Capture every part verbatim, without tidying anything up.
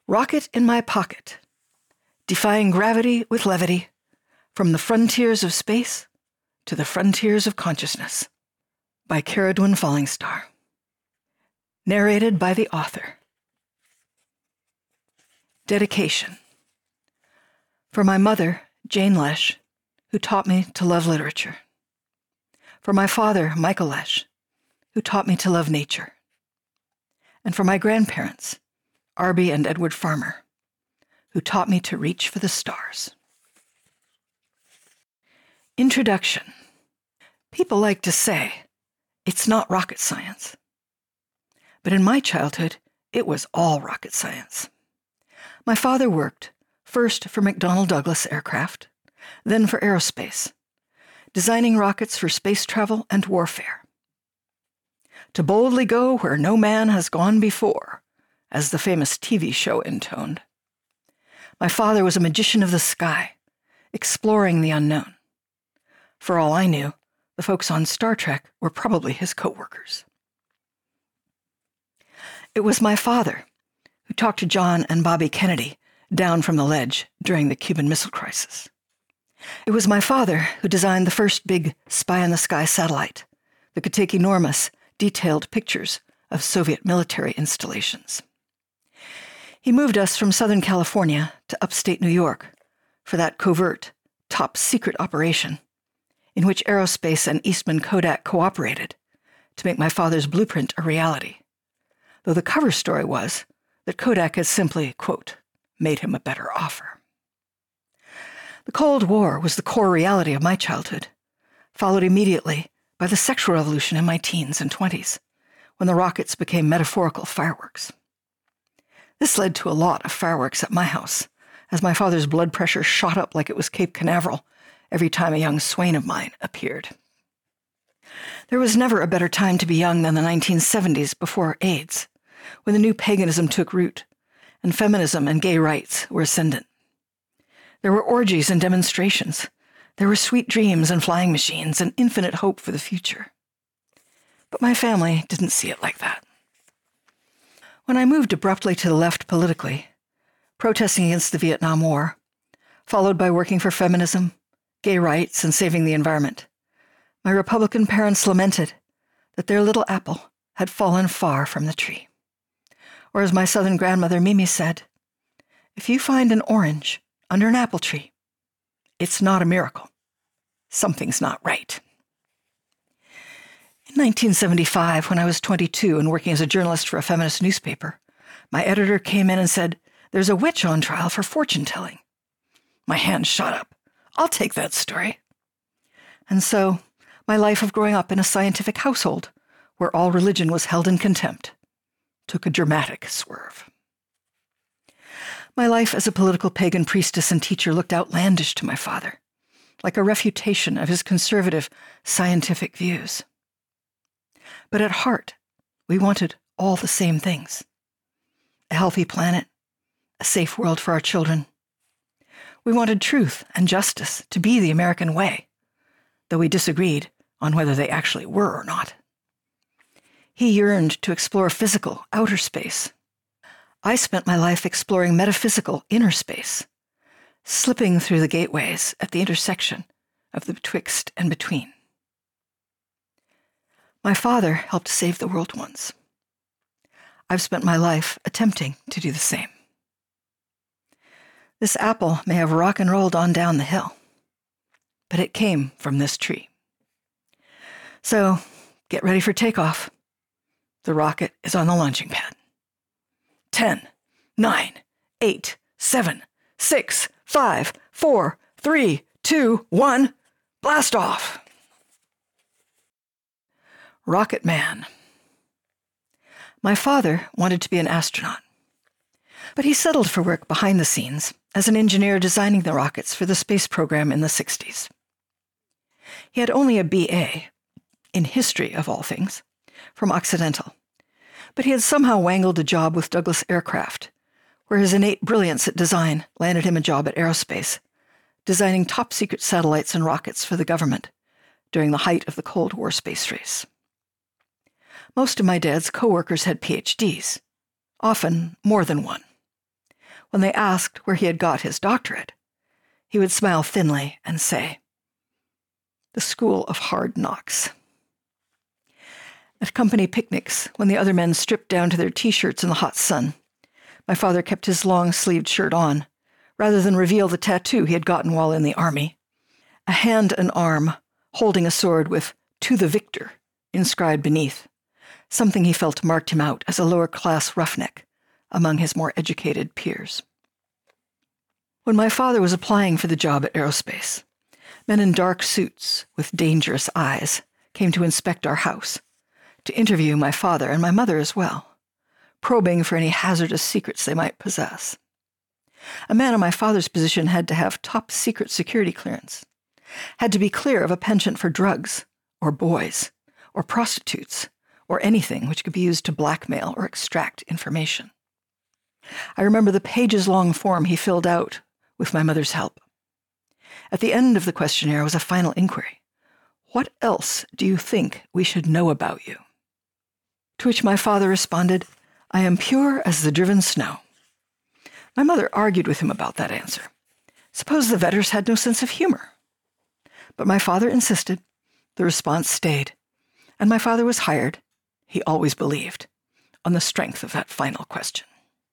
Rocket in My Pocket, Defying Gravity with Levity, From the Frontiers of Space to the Frontiers of Consciousness, by Caradwyn Fallingstar. Narrated by the author. Dedication. For my mother, Jane Lesh, who taught me to love literature. For my father, Michael Lesh, who taught me to love nature. And for my grandparents, Arby and Edward Farmer, who taught me to reach for the stars. Introduction. People like to say, it's not rocket science. But in my childhood, it was all rocket science. My father worked, first for McDonnell Douglas Aircraft, then for aerospace, designing rockets for space travel and warfare. To boldly go where no man has gone before, as the famous T V show intoned. My father was a magician of the sky, exploring the unknown. For all I knew, the folks on Star Trek were probably his co-workers. It was my father who talked to John and Bobby Kennedy down from the ledge during the Cuban Missile Crisis. It was my father who designed the first big spy-in-the-sky satellite that could take enormous, detailed pictures of Soviet military installations. He moved us from Southern California to upstate New York for that covert, top-secret operation in which Aerospace and Eastman Kodak cooperated to make my father's blueprint a reality, though the cover story was that Kodak had simply, quote, made him a better offer. The Cold War was the core reality of my childhood, followed immediately by the sexual revolution in my teens and twenties, when the rockets became metaphorical fireworks. This led to a lot of fireworks at my house, as my father's blood pressure shot up like it was Cape Canaveral every time a young swain of mine appeared. There was never a better time to be young than the nineteen seventies before AIDS, when the new paganism took root, and feminism and gay rights were ascendant. There were orgies and demonstrations. There were sweet dreams and flying machines and infinite hope for the future. But my family didn't see it like that. When I moved abruptly to the left politically, protesting against the Vietnam War, followed by working for feminism, gay rights, and saving the environment, my Republican parents lamented that their little apple had fallen far from the tree. Or as my Southern grandmother Mimi said, if you find an orange under an apple tree, it's not a miracle. Something's not right. In nineteen seventy-five, when I was twenty-two and working as a journalist for a feminist newspaper, my editor came in and said, there's a witch on trial for fortune-telling. My hand shot up. I'll take that story. And so, my life of growing up in a scientific household, where all religion was held in contempt, took a dramatic swerve. My life as a political pagan priestess and teacher looked outlandish to my father, like a refutation of his conservative scientific views. But at heart, we wanted all the same things. A healthy planet, a safe world for our children. We wanted truth and justice to be the American way, though we disagreed on whether they actually were or not. He yearned to explore physical outer space. I spent my life exploring metaphysical inner space, slipping through the gateways at the intersection of the betwixt and between. My father helped save the world once. I've spent my life attempting to do the same. This apple may have rock and rolled on down the hill, but it came from this tree. So, get ready for takeoff. The rocket is on the launching pad. Ten, nine, eight, seven, six, five, four, three, two, one, blast off! Rocket Man. My father wanted to be an astronaut, but he settled for work behind the scenes as an engineer designing the rockets for the space program in the sixties. He had only a B A, in history of all things, from Occidental, but he had somehow wangled a job with Douglas Aircraft, where his innate brilliance at design landed him a job at Aerospace, designing top-secret satellites and rockets for the government during the height of the Cold War space race. Most of my dad's co-workers had P H Ds, often more than one. When they asked where he had got his doctorate, he would smile thinly and say, "The School of Hard Knocks." At company picnics, when the other men stripped down to their T-shirts in the hot sun, my father kept his long-sleeved shirt on, rather than reveal the tattoo he had gotten while in the army. A hand and arm, holding a sword with "To the Victor" inscribed beneath, something he felt marked him out as a lower-class roughneck among his more educated peers. When my father was applying for the job at Aerospace, men in dark suits with dangerous eyes came to inspect our house, to interview my father and my mother as well, probing for any hazardous secrets they might possess. A man in my father's position had to have top-secret security clearance, had to be clear of a penchant for drugs, or boys, or prostitutes, or anything which could be used to blackmail or extract information. I remember the pages-long form he filled out with my mother's help. At the end of the questionnaire was a final inquiry. "What else do you think we should know about you?" To which my father responded, "I am pure as the driven snow." My mother argued with him about that answer. Suppose the Vetters had no sense of humor? But my father insisted, the response stayed, and my father was hired, he always believed, on the strength of that final question.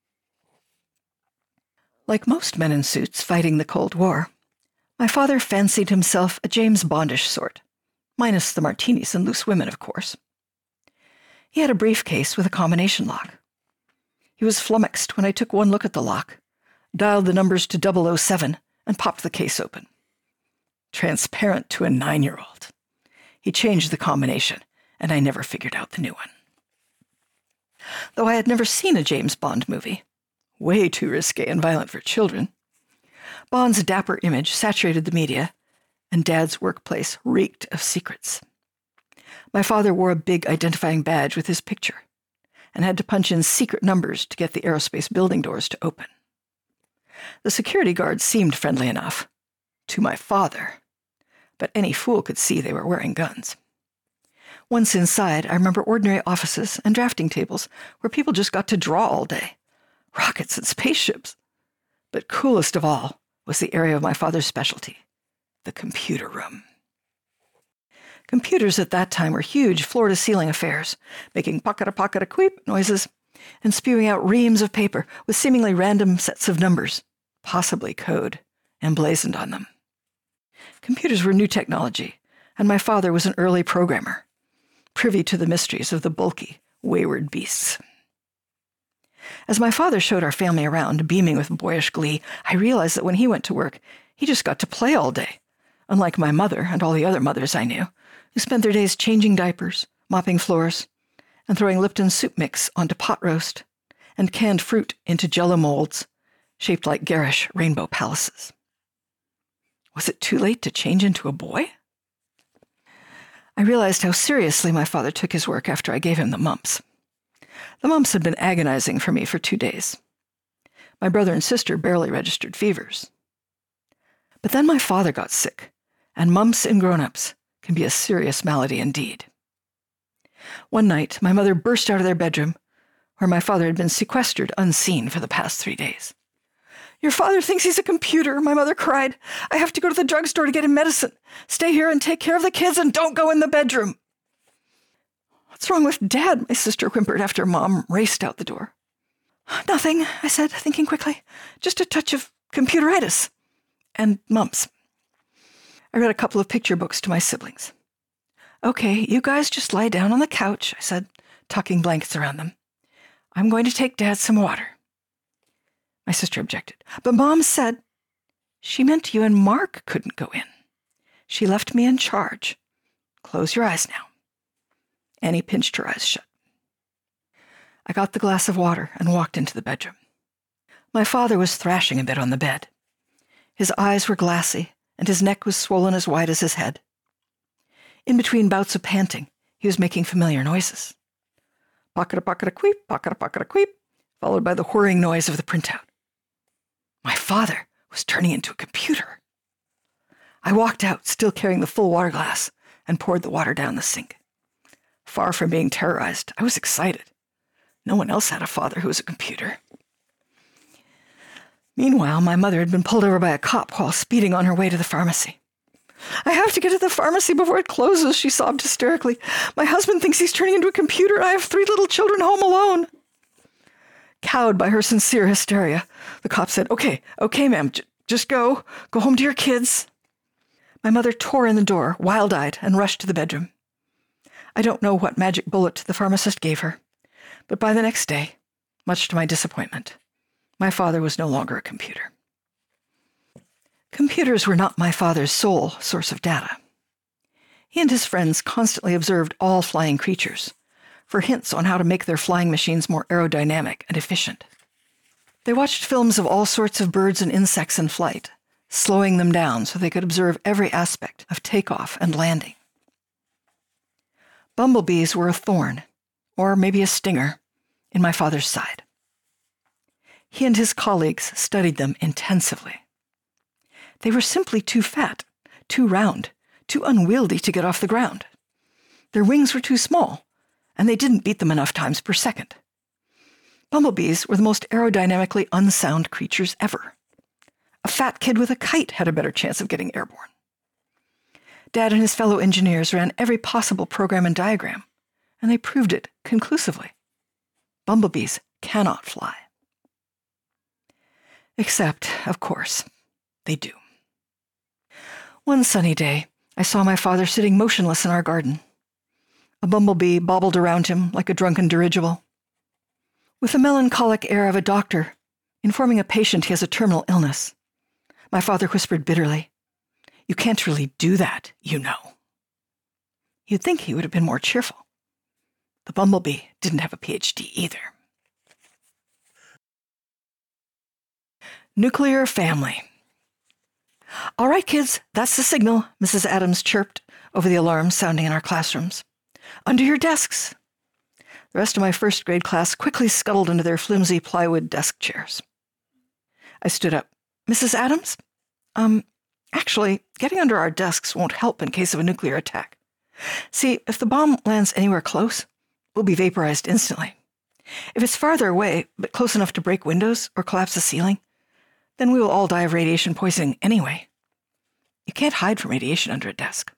Like most men in suits fighting the Cold War, my father fancied himself a James Bondish sort, minus the martinis and loose women, of course. He had a briefcase with a combination lock. He was flummoxed when I took one look at the lock, dialed the numbers to double oh seven, and popped the case open. Transparent to a nine-year-old. He changed the combination, and I never figured out the new one. Though I had never seen a James Bond movie, way too risque and violent for children, Bond's dapper image saturated the media, and Dad's workplace reeked of secrets. My father wore a big identifying badge with his picture, and had to punch in secret numbers to get the aerospace building doors to open. The security guards seemed friendly enough, to my father, but any fool could see they were wearing guns. Once inside, I remember ordinary offices and drafting tables where people just got to draw all day. Rockets and spaceships. But coolest of all was the area of my father's specialty, the computer room. Computers at that time were huge floor-to-ceiling affairs, making pocket-a-pocket-a-queep noises and spewing out reams of paper with seemingly random sets of numbers, possibly code, emblazoned on them. Computers were new technology, and my father was an early programmer, privy to the mysteries of the bulky, wayward beasts. As my father showed our family around, beaming with boyish glee, I realized that when he went to work, he just got to play all day, unlike my mother and all the other mothers I knew, who spent their days changing diapers, mopping floors, and throwing Lipton soup mix onto pot roast, and canned fruit into jello molds, shaped like garish rainbow palaces. Was it too late to change into a boy? I realized how seriously my father took his work after I gave him the mumps. The mumps had been agonizing for me for two days. My brother and sister barely registered fevers. But then my father got sick, and mumps in grown-ups can be a serious malady indeed. One night, my mother burst out of their bedroom, where my father had been sequestered unseen for the past three days. "Your father thinks he's a computer," my mother cried. "I have to go to the drugstore to get him medicine. Stay here and take care of the kids and don't go in the bedroom." "What's wrong with Dad?" my sister whimpered after Mom raced out the door. "Nothing," I said, thinking quickly. "Just a touch of computeritis and mumps." I read a couple of picture books to my siblings. "Okay, you guys just lie down on the couch," I said, tucking blankets around them. "I'm going to take Dad some water." My sister objected. "But Mom said—" "She meant you and Mark couldn't go in. She left me in charge. Close your eyes now." Annie pinched her eyes shut. I got the glass of water and walked into the bedroom. My father was thrashing a bit on the bed. His eyes were glassy, and his neck was swollen as wide as his head. In between bouts of panting, he was making familiar noises. Pocket-a-pocket-a-queep, pocket-a-pocket-a-queep, followed by the whirring noise of the printout. My father was turning into a computer. I walked out, still carrying the full water glass, and poured the water down the sink. Far from being terrorized, I was excited. No one else had a father who was a computer. Meanwhile, my mother had been pulled over by a cop while speeding on her way to the pharmacy. "I have to get to the pharmacy before it closes," she sobbed hysterically. "My husband thinks he's turning into a computer, and I have three little children home alone." Cowed by her sincere hysteria, the cop said, "Okay, okay, ma'am, j- just go. Go home to your kids." My mother tore in the door, wild-eyed, and rushed to the bedroom. I don't know what magic bullet the pharmacist gave her, but by the next day, much to my disappointment, my father was no longer a computer. Computers were not my father's sole source of data. He and his friends constantly observed all flying creatures for hints on how to make their flying machines more aerodynamic and efficient. They watched films of all sorts of birds and insects in flight, slowing them down so they could observe every aspect of takeoff and landing. Bumblebees were a thorn, or maybe a stinger, in my father's side. He and his colleagues studied them intensively. They were simply too fat, too round, too unwieldy to get off the ground. Their wings were too small, and they didn't beat them enough times per second. Bumblebees were the most aerodynamically unsound creatures ever. A fat kid with a kite had a better chance of getting airborne. Dad and his fellow engineers ran every possible program and diagram, and they proved it conclusively. Bumblebees cannot fly. Except, of course, they do. One sunny day, I saw my father sitting motionless in our garden. A bumblebee bobbled around him like a drunken dirigible. With the melancholic air of a doctor informing a patient he has a terminal illness, my father whispered bitterly, "You can't really do that, you know." You'd think he would have been more cheerful. The bumblebee didn't have a P H D either. Nuclear family. "All right, kids, that's the signal," Missus Adams chirped over the alarm sounding in our classrooms. "Under your desks." The rest of my first grade class quickly scuttled into their flimsy plywood desk chairs. I stood up. "Missus Adams? Um, actually, getting under our desks won't help in case of a nuclear attack. See, if the bomb lands anywhere close, we'll be vaporized instantly. If it's farther away, but close enough to break windows or collapse the ceiling, then we will all die of radiation poisoning anyway. You can't hide from radiation under a desk."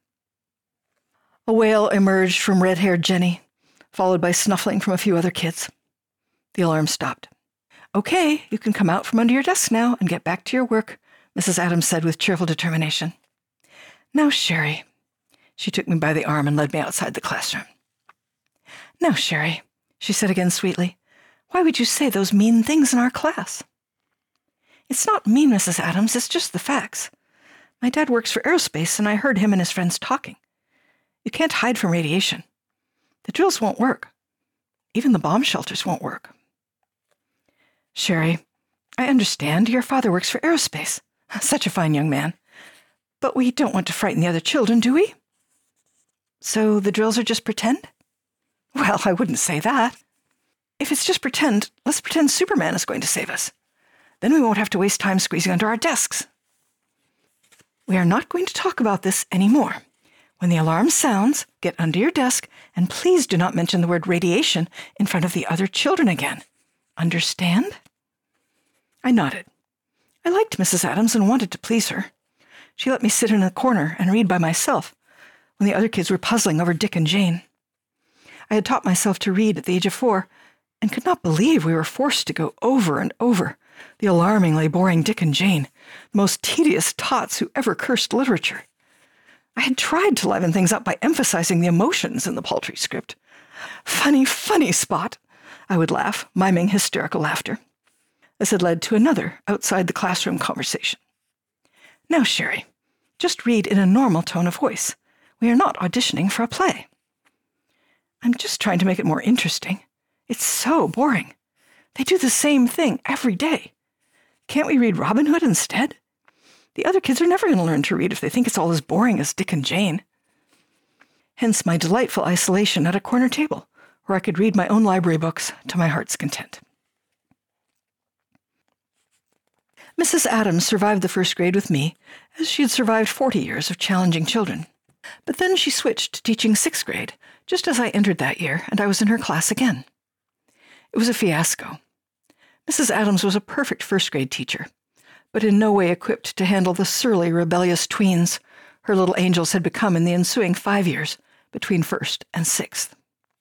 A wail emerged from red-haired Jenny, followed by snuffling from a few other kids. The alarm stopped. "Okay, you can come out from under your desk now and get back to your work," Missus Adams said with cheerful determination. "Now, Sherry." She took me by the arm and led me outside the classroom. "Now, Sherry," she said again sweetly, "why would you say those mean things in our class?" "It's not mean, Missus Adams, it's just the facts. My dad works for aerospace, and I heard him and his friends talking. You can't hide from radiation. The drills won't work. Even the bomb shelters won't work." "Sherry, I understand your father works for aerospace. Such a fine young man. But we don't want to frighten the other children, do we?" "So the drills are just pretend?" "Well, I wouldn't say that. If it's just pretend, let's pretend Superman is going to save us. Then we won't have to waste time squeezing under our desks." "We are not going to talk about this anymore. When the alarm sounds, get under your desk, and please do not mention the word radiation in front of the other children again. Understand?" I nodded. I liked Missus Adams and wanted to please her. She let me sit in a corner and read by myself when the other kids were puzzling over Dick and Jane. I had taught myself to read at the age of four and could not believe we were forced to go over and over the alarmingly boring Dick and Jane, the most tedious tots who ever cursed literature. I had tried to liven things up by emphasizing the emotions in the paltry script. "Funny, funny, Spot," I would laugh, miming hysterical laughter. This had led to another outside the classroom conversation. "Now, Sherry, just read in a normal tone of voice. We are not auditioning for a play." "I'm just trying to make it more interesting. It's so boring. They do the same thing every day. Can't we read Robin Hood instead? The other kids are never going to learn to read if they think it's all as boring as Dick and Jane." Hence my delightful isolation at a corner table, where I could read my own library books to my heart's content. Missus Adams survived the first grade with me, as she had survived forty years of challenging children. But then she switched to teaching sixth grade, just as I entered that year, and I was in her class again. It was a fiasco. Missus Adams was a perfect first grade teacher, but in no way equipped to handle the surly, rebellious tweens her little angels had become in the ensuing five years between first and sixth.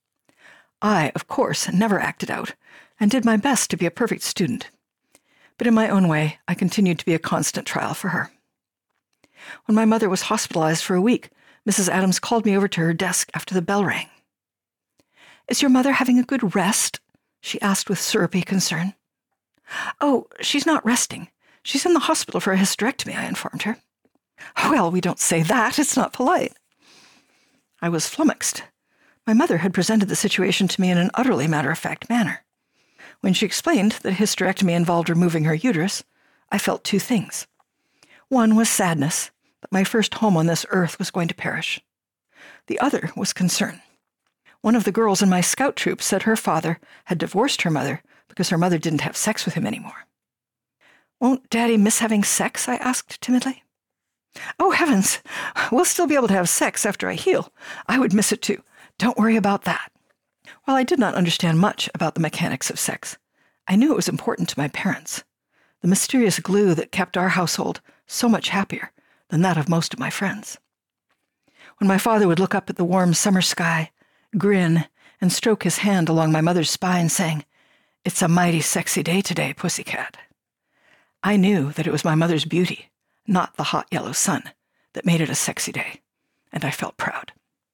I, of course, never acted out and did my best to be a perfect student. But in my own way, I continued to be a constant trial for her. When my mother was hospitalized for a week, Missus Adams called me over to her desk after the bell rang. "Is your mother having a good rest?" she asked with syrupy concern. "Oh, she's not resting. She's in the hospital for a hysterectomy," I informed her. "Well, we don't say that. It's not polite." I was flummoxed. My mother had presented the situation to me in an utterly matter-of-fact manner. When she explained that hysterectomy involved removing her uterus, I felt two things. One was sadness, that my first home on this earth was going to perish. The other was concern. One of the girls in my scout troop said her father had divorced her mother because her mother didn't have sex with him anymore. "Won't Daddy miss having sex?" I asked timidly. "Oh, heavens! We'll still be able to have sex after I heal. I would miss it too. Don't worry about that." While I did not understand much about the mechanics of sex, I knew it was important to my parents, the mysterious glue that kept our household so much happier than that of most of my friends. When my father would look up at the warm summer sky, grin, and stroke his hand along my mother's spine, saying, "It's a mighty sexy day today, pussycat," I knew that it was my mother's beauty, not the hot yellow sun, that made it a sexy day, and I felt proud.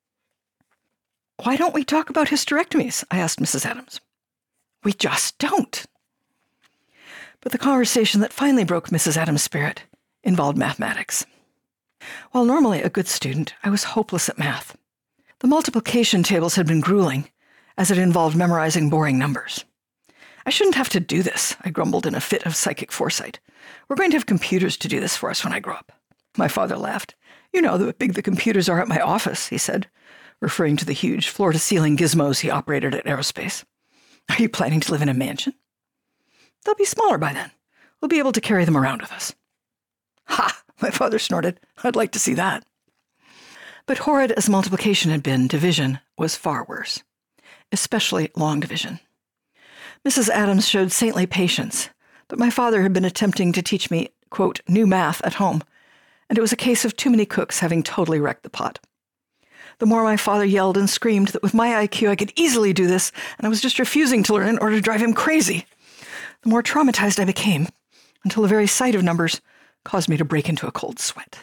"Why don't we talk about hysterectomies?" I asked Missus Adams. "We just don't." But the conversation that finally broke Missus Adams' spirit involved mathematics. While normally a good student, I was hopeless at math. The multiplication tables had been grueling, as it involved memorizing boring numbers. "I shouldn't have to do this," I grumbled in a fit of psychic foresight. "We're going to have computers to do this for us when I grow up." My father laughed. "You know how big the computers are at my office," he said, referring to the huge floor-to-ceiling gizmos he operated at Aerospace. "Are you planning to live in a mansion?" "They'll be smaller by then. We'll be able to carry them around with us." "Ha!" my father snorted. "I'd like to see that." But horrid as multiplication had been, division was far worse, especially long division. Missus Adams showed saintly patience, but my father had been attempting to teach me, quote, new math at home, and it was a case of too many cooks having totally wrecked the pot. The more my father yelled and screamed that with my I Q I could easily do this, and I was just refusing to learn in order to drive him crazy, the more traumatized I became, until the very sight of numbers caused me to break into a cold sweat.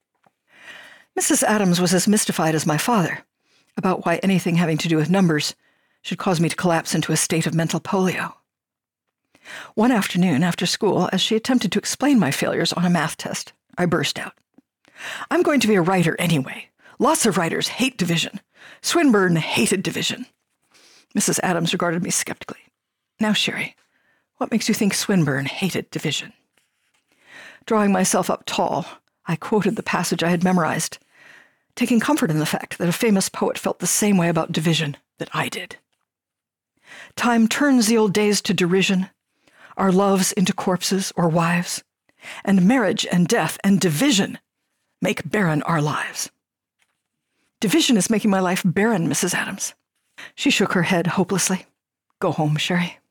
Missus Adams was as mystified as my father about why anything having to do with numbers should cause me to collapse into a state of mental polio. One afternoon after school, as she attempted to explain my failures on a math test, I burst out. "I'm going to be a writer anyway. Lots of writers hate division. Swinburne hated division." Missus Adams regarded me skeptically. "Now, Sherry, what makes you think Swinburne hated division?" Drawing myself up tall, I quoted the passage I had memorized, taking comfort in the fact that a famous poet felt the same way about division that I did. "Time turns the old days to derision, our loves into corpses or wives, and marriage and death and division make barren our lives." "Division is making my life barren, Missus Adams." She shook her head hopelessly. "Go home, Sherry."